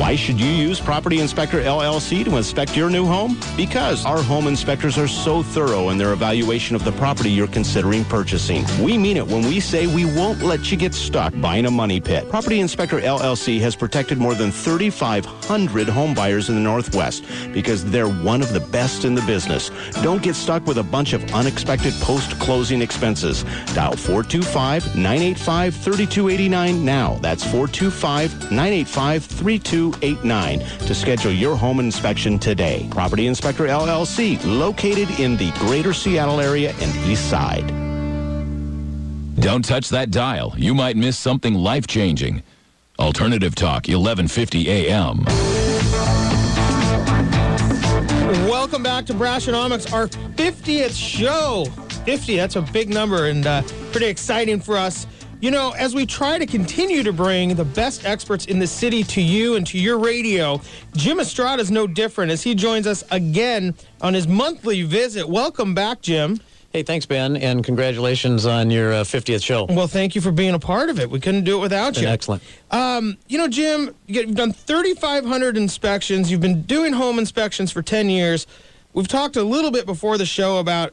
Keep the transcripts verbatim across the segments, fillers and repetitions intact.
Why should you use Property Inspector L L C to inspect your new home? Because our home inspectors are so thorough in their evaluation of the property you're considering purchasing. We mean it when we say we won't let you get stuck buying a money pit. Property Inspector L L C has protected more than thirty-five hundred home buyers in the Northwest because they're one of the best in the business. Don't get stuck with a bunch of unexpected post-closing expenses. Dial four two five, nine eight five, three two eight nine now. That's four two five, nine eight five, three two eight nine to schedule your home inspection today. Property Inspector L L C, located in the greater Seattle area and East Side. Don't touch that dial. You might miss something life-changing. Alternative Talk, eleven fifty A M. Welcome back to Brassionomics, our fiftieth show. fifty, that's a big number and uh, pretty exciting for us. You know, as we try to continue to bring the best experts in the city to you and to your radio, Jim Estrada is no different as he joins us again on his monthly visit. Welcome back, Jim. Hey, thanks, Ben, and congratulations on your uh, fiftieth show. Well, thank you for being a part of it. We couldn't do it without you. Excellent. Um, you know, Jim, you've done thirty-five hundred inspections. You've been doing home inspections for ten years. We've talked a little bit before the show about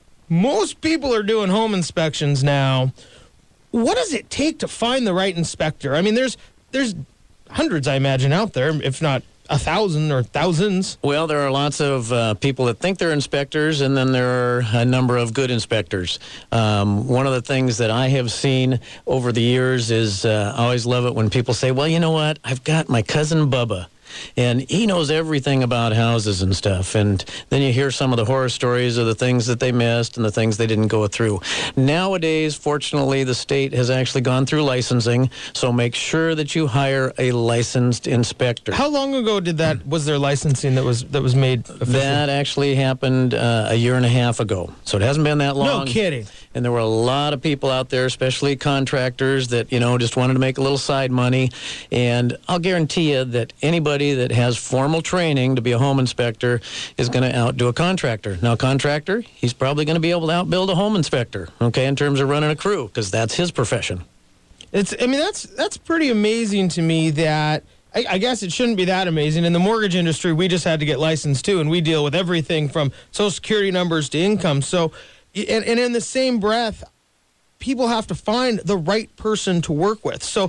most people are doing home inspections now. What does it take to find the right inspector? I mean, there's there's hundreds, I imagine, out there, if not a thousand or thousands. Well, there are lots of uh, people that think they're inspectors, and then there are a number of good inspectors. Um, one of the things that I have seen over the years is uh, I always love it when people say, well, you know what, I've got my cousin Bubba, and he knows everything about houses and stuff. And then you hear some of the horror stories of the things that they missed and the things they didn't go through. Nowadays, fortunately, the state has actually gone through licensing, so make sure that you hire a licensed inspector. How long ago did that was there licensing that was that was made official? That actually happened uh, a year and a half ago, so it hasn't been that long. No kidding. And there were a lot of people out there, especially contractors, that, you know, just wanted to make a little side money. And I'll guarantee you that anybody that has formal training to be a home inspector is going to outdo a contractor. Now, a contractor, he's probably going to be able to outbuild a home inspector, okay, in terms of running a crew, because that's his profession. It's. I mean, that's that's pretty amazing to me that, I, I guess it shouldn't be that amazing. In the mortgage industry, we just had to get licensed, too, and we deal with everything from Social Security numbers to income. So, and, and in the same breath, people have to find the right person to work with. So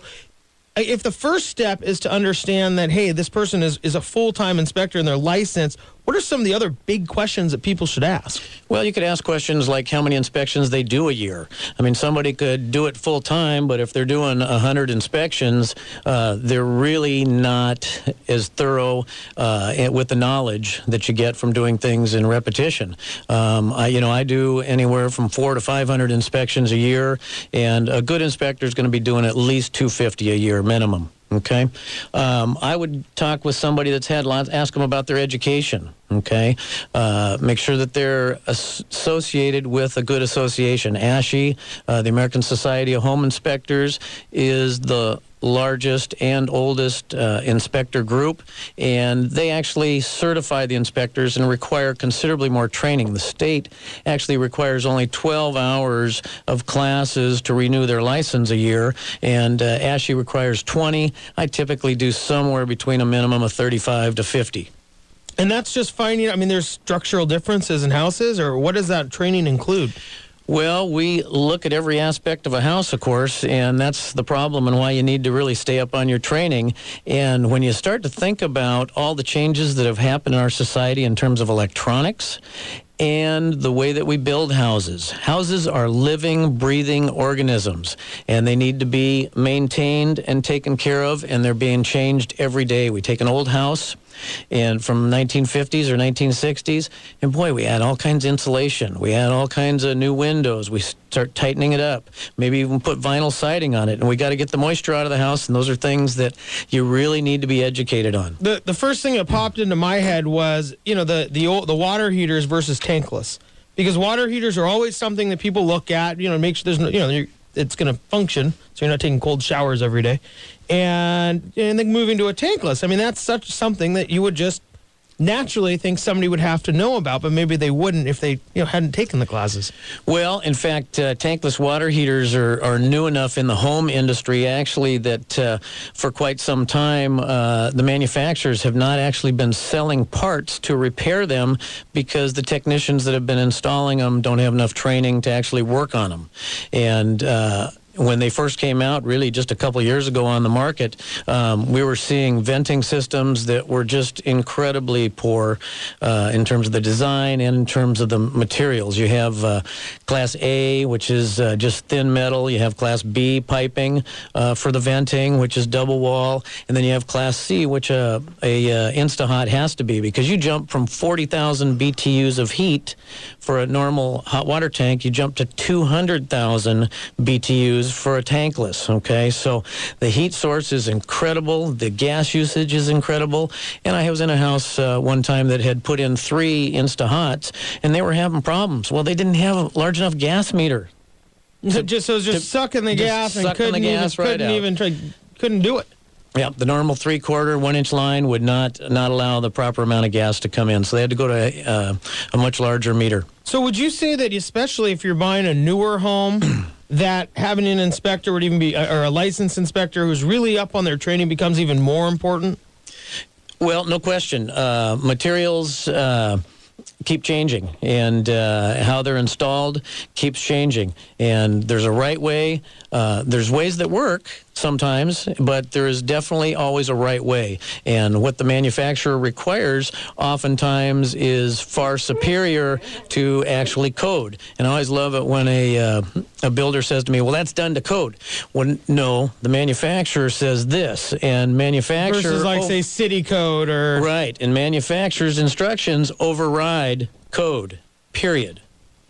if the first step is to understand that, hey, this person is, is a full-time inspector and they're licensed, what are some of the other big questions that people should ask? Well, you could ask questions like how many inspections they do a year. I mean, somebody could do it full-time, but if they're doing one hundred inspections, uh, they're really not as thorough uh, with the knowledge that you get from doing things in repetition. Um, I, you know, I do anywhere from four to five hundred inspections a year, and a good inspector is going to be doing at least two hundred fifty a year minimum. Okay. Um, I would talk with somebody that's had lots, ask them about their education. Okay. Uh, make sure that they're as- associated with a good association. ASHI, uh, the American Society of Home Inspectors, is the largest and oldest uh, inspector group, and they actually certify the inspectors and require considerably more training. The state actually requires only twelve hours of classes to renew their license a year, and uh, ASHI requires twenty. I typically do somewhere between a minimum of thirty-five to fifty. And that's just finding, I mean, there's structural differences in houses, or what does that training include? Well, we look at every aspect of a house, of course, and that's the problem and why you need to really stay up on your training. And when you start to think about all the changes that have happened in our society in terms of electronics and the way that we build houses. Houses are living, breathing organisms, and they need to be maintained and taken care of, and they're being changed every day. We take an old house, and from nineteen fifties or nineteen sixties, and boy, we add all kinds of insulation. We add all kinds of new windows. We start tightening it up. Maybe even put vinyl siding on it, and we got to get the moisture out of the house, and those are things that you really need to be educated on. The the first thing that popped into my head was, you know, the the old, the water heaters versus tankless, because water heaters are always something that people look at, you know, make sure there's no, you know, you're, it's going to function, so you're not taking cold showers every day. And and then moving to a tankless, I mean, that's such something that you would just naturally think somebody would have to know about, but maybe they wouldn't if they you know hadn't taken the classes. Well, in fact, uh, tankless water heaters are, are new enough in the home industry, actually, that uh, for quite some time, uh, the manufacturers have not actually been selling parts to repair them because the technicians that have been installing them don't have enough training to actually work on them. And uh, when they first came out, really just a couple years ago on the market, um, we were seeing venting systems that were just incredibly poor uh, in terms of the design and in terms of the materials. You have uh, Class A, which is uh, just thin metal. You have Class B piping uh, for the venting, which is double wall. And then you have Class C, which uh, a uh, InstaHot has to be, because you jump from forty thousand B T Us of heat for a normal hot water tank, you jump to two hundred thousand B T Us for a tankless, okay? So the heat source is incredible. The gas usage is incredible. And I was in a house uh, one time that had put in three InstaHots, and they were having problems. Well, they didn't have a large enough gas meter. To, just so it was just to, sucking the just gas and sucking couldn't the gas even right couldn't out. even try, couldn't do it. Yeah, the normal three-quarter, one-inch line would not not allow the proper amount of gas to come in, so they had to go to uh, a much larger meter. So would you say that, especially if you're buying a newer home, that having an inspector would even be, or a licensed inspector who's really up on their training becomes even more important? Well, no question. Uh, materials uh, keep changing, and uh, how they're installed keeps changing. And there's a right way. Uh, there's ways that work sometimes, but there is definitely always a right way. And what the manufacturer requires oftentimes is far superior to actually code. And I always love it when a uh, a builder says to me, well, that's done to code. Well, no, the manufacturer says this, and manufacturer... Versus like, oh, say, city code or... Right, and manufacturer's instructions override code, period.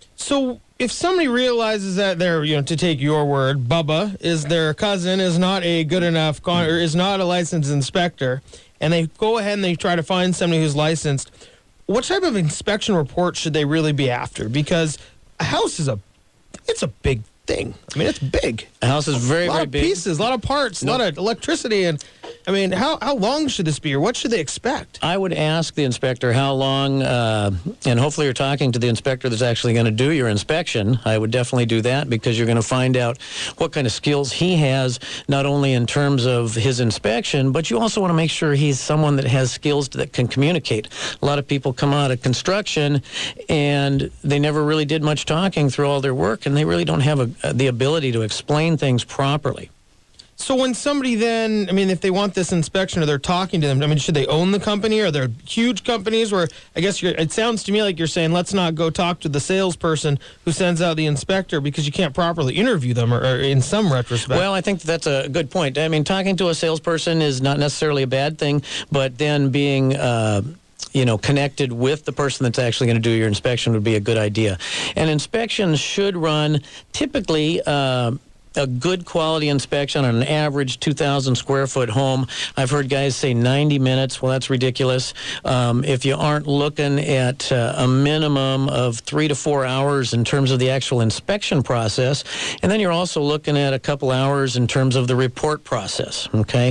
So if somebody realizes that they're, you know, to take your word, Bubba is their cousin, is not a good enough, con- or is not a licensed inspector, and they go ahead and they try to find somebody who's licensed, what type of inspection report should they really be after? Because a house is a, it's a big thing. I mean, it's big. The house is very, a lot very of big. pieces, a lot of parts, Nope. a lot of electricity, and I mean, how how long should this be, or what should they expect? I would ask the inspector how long, uh, and hopefully you're talking to the inspector that's actually going to do your inspection. I would definitely do that, because you're going to find out what kind of skills he has, not only in terms of his inspection, but you also want to make sure he's someone that has skills that can communicate. A lot of people come out of construction and they never really did much talking through all their work, and they really don't have a, the ability to explain things properly. So when somebody then, I mean, if they want this inspection or they're talking to them, I mean, should they own the company? Are there huge companies where, I guess you're, it sounds to me like you're saying, let's not go talk to the salesperson who sends out the inspector because you can't properly interview them, or, or in some retrospect. Well, I think that's a good point. I mean, talking to a salesperson is not necessarily a bad thing, but then being... Uh, you know, connected with the person that's actually going to do your inspection would be a good idea. And inspections should run typically... Uh, a good quality inspection on an average two thousand square foot home. I've heard guys say ninety minutes. Well, that's ridiculous. Um, if you aren't looking at uh, a minimum of three to four hours in terms of the actual inspection process, and then you're also looking at a couple hours in terms of the report process, okay?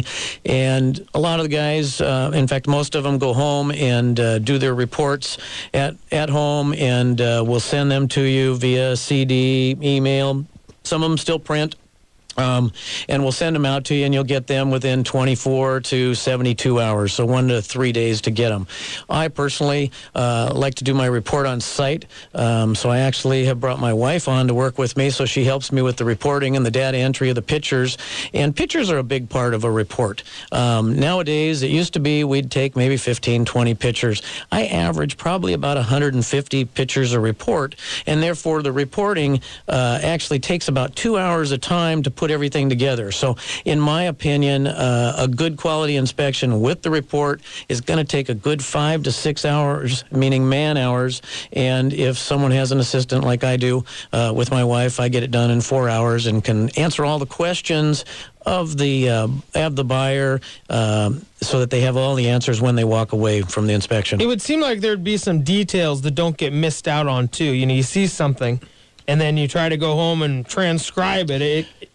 And a lot of the guys, uh, in fact, most of them go home and uh, do their reports at, at home, and uh, we'll send them to you via C D, email. Some of them still print, um, and we'll send them out to you, and you'll get them within twenty-four to seventy-two hours, so one to three days to get them. I personally uh, like to do my report on site, um, so I actually have brought my wife on to work with me, so she helps me with the reporting and the data entry of the pictures, and pictures are a big part of a report. Um, nowadays, it used to be we'd take maybe fifteen, twenty pictures. I average probably about one hundred fifty pictures a report, and therefore the reporting uh, actually takes about two hours of time to put everything together. So in my opinion, uh, a good quality inspection with the report is going to take a good five to six hours, meaning man hours. And if someone has an assistant like I do uh, with my wife, I get it done in four hours and can answer all the questions of the uh, of the buyer, um, so that they have all the answers when they walk away from the inspection. It would seem like there'd be some details that don't get missed out on too. You know, you see something, and then you try to go home and transcribe it. It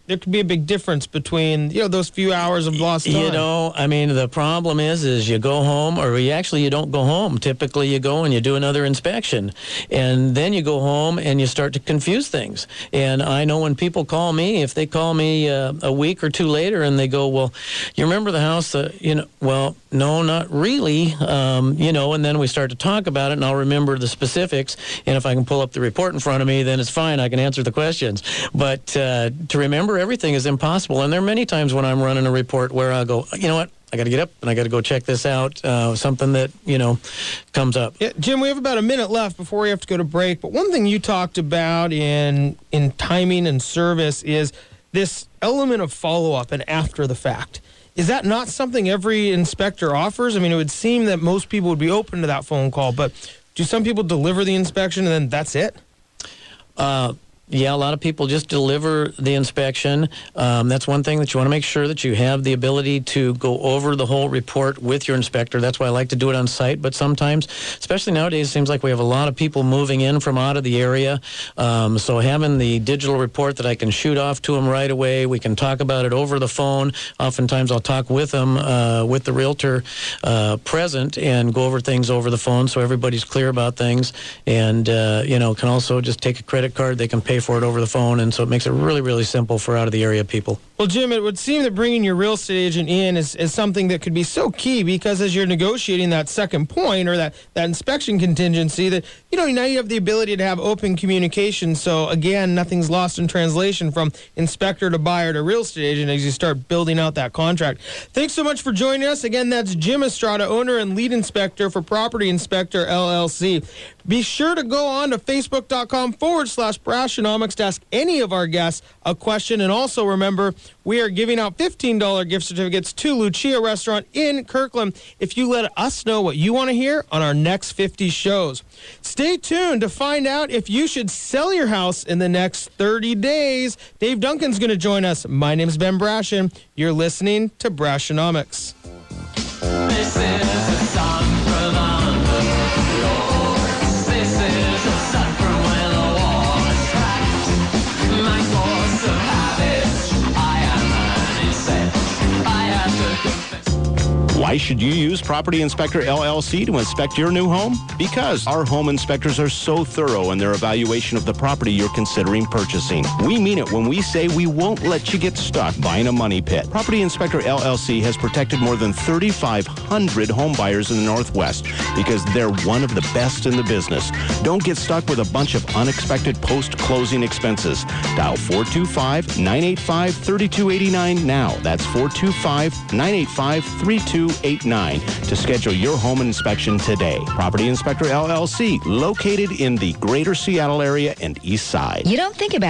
there could be a big difference between, you know, those few hours of lost time. You know, I mean, the problem is, is you go home, or you actually, you don't go home. Typically, you go and you do another inspection. And then you go home and you start to confuse things. And I know when people call me, if they call me uh, a week or two later and they go, well, you remember the house that, you know, well, no, not really. Um, you know, and then we start to talk about it, and I'll remember the specifics. And if I can pull up the report in front of me, then it's fine. I can answer the questions. But uh, to remember everything is impossible. And there are many times when I'm running a report where I'll go, you know what, I got to get up and I got to go check this out, uh, something that, you know, comes up. Yeah, Jim, we have about a minute left before we have to go to break. But one thing you talked about in in timing and service is this element of follow-up and after the fact. Is that not something every inspector offers? I mean, it would seem that most people would be open to that phone call, but do some people deliver the inspection and then that's it? Uh Yeah, a lot of people just deliver the inspection. Um, that's one thing that you want to make sure that you have the ability to go over the whole report with your inspector. That's why I like to do it on site. But sometimes, especially nowadays, it seems like we have a lot of people moving in from out of the area. Um, so having the digital report that I can shoot off to them right away, we can talk about it over the phone. Oftentimes I'll talk with them, uh, with the realtor uh, present, and go over things over the phone so everybody's clear about things. And, uh, you know, can also just take a credit card. They can pay for it over the phone, and so it makes it really, really simple for out of the area people. Well, Jim, it would seem that bringing your real estate agent in is, is something that could be so key, because as you're negotiating that second point or that, that inspection contingency, that, you know, now you have the ability to have open communication. So again, nothing's lost in translation from inspector to buyer to real estate agent as you start building out that contract. Thanks so much for joining us. Again, that's Jim Estrada, owner and lead inspector for Property Inspector L L C. Be sure to go on to facebook.com forward slash Brashenomics to ask any of our guests a question. And also remember, we are giving out fifteen dollars gift certificates to Lucia Restaurant in Kirkland if you let us know what you want to hear on our next fifty shows. Stay tuned to find out if you should sell your house in the next thirty days. Dave Duncan's going to join us. My name is Ben Brashen. You're listening to Brashenomics. This is a song from under yours. This is a song from when the war is cracked. My course of habits, I am an insect. I have to confess. Why should you use Property Inspector L L C to inspect your new home? Because our home inspectors are so thorough in their evaluation of the property you're considering purchasing. We mean it when we say we won't let you get stuck buying a money pit. Property Inspector L L C has protected more than thirty-five hundred home buyers in the Northwest because they're one of the best in the business. Don't get stuck with a bunch of unexpected post-closing expenses. Dial four two five, nine eight five, three two eight nine now. That's four two five, nine eight five, three two eight nine to schedule your home inspection today. Property Inspector L L C, located in the greater Seattle area and East Side. You don't think about